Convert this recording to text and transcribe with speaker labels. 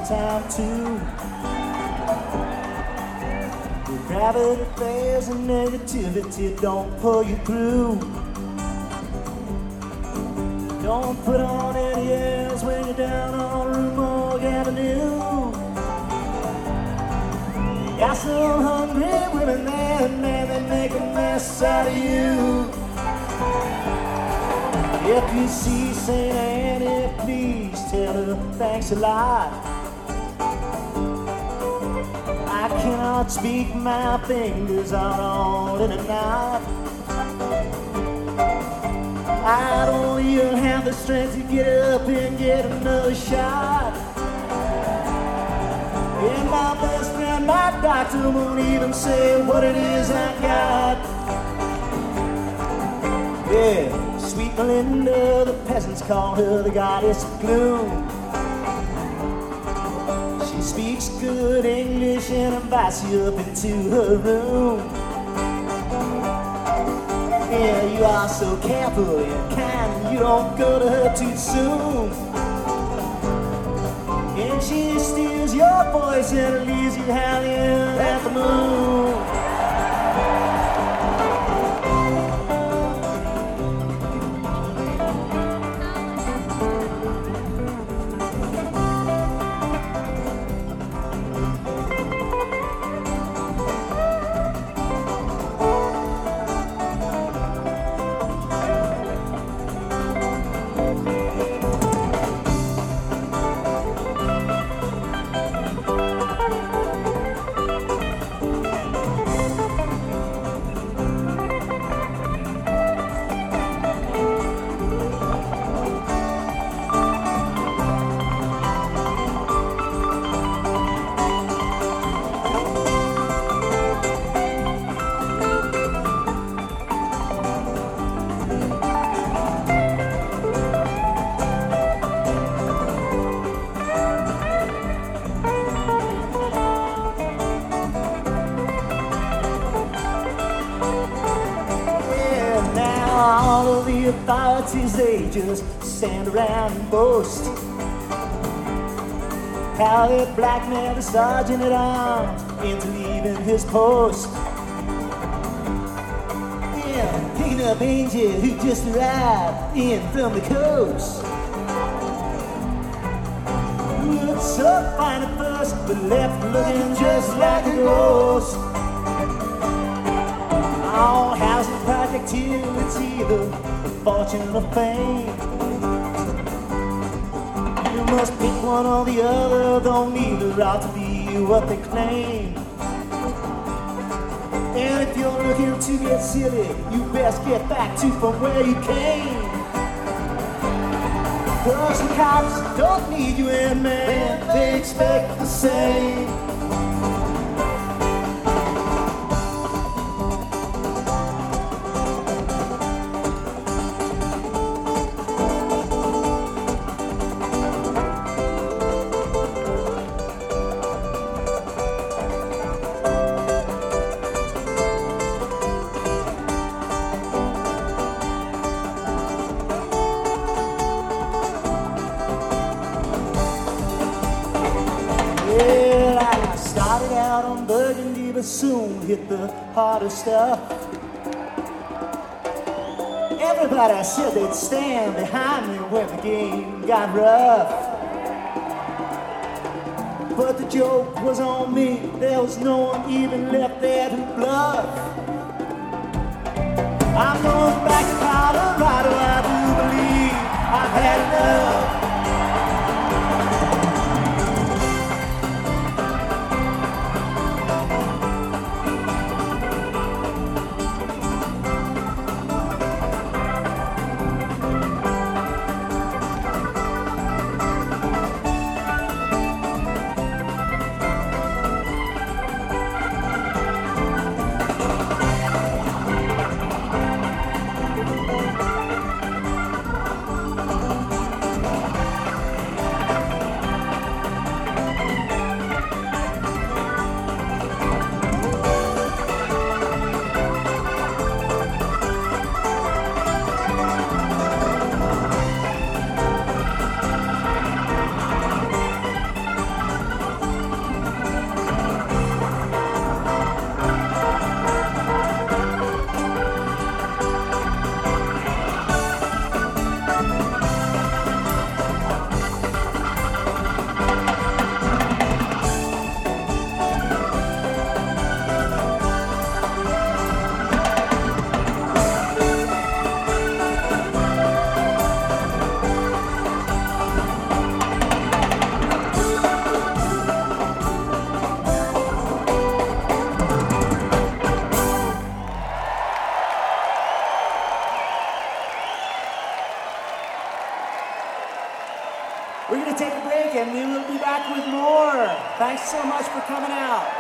Speaker 1: time too. The gravity fails and negativity don't pull you through. Don't put on any airs when you're down on Rue Morgue Avenue. Got some hungry women there, and man, they make a mess out of you. If you see St. Annie, please tell her thanks a lot. I cannot speak, my fingers are all in a knot. I don't even have the strength to get up and get another shot. And my best friend, my doctor, won't even say what it is I got. Yeah, sweet Melinda, the peasants call her the goddess of gloom. She speaks good English and invites you up into her room. Yeah, you are so careful and kind, you don't go to her too soon. And she steals your voice and leaves you howling at the moon. Authorities, they just stand around and boast how they blackmailed the sergeant at arms into leaving his post. Yeah, picking up Angel, who just arrived in from the coast. Looked so fine at first, but left looking just like a ghost. All housing project here, it's either fortune or fame. You must pick one or the other, don't either ought to be what they claim. And if you're looking to get silly, you best get back to from where you came. Cause the cops don't need you in, man, they expect the same. Soon hit the harder stuff. Everybody said they'd stand behind me when the game got rough. But the joke was on me, there was no one even left there to bluff. I'm going back to Colorado, I do believe I've had enough. We're going to take a break and we will be back with more. Thanks so much for coming out.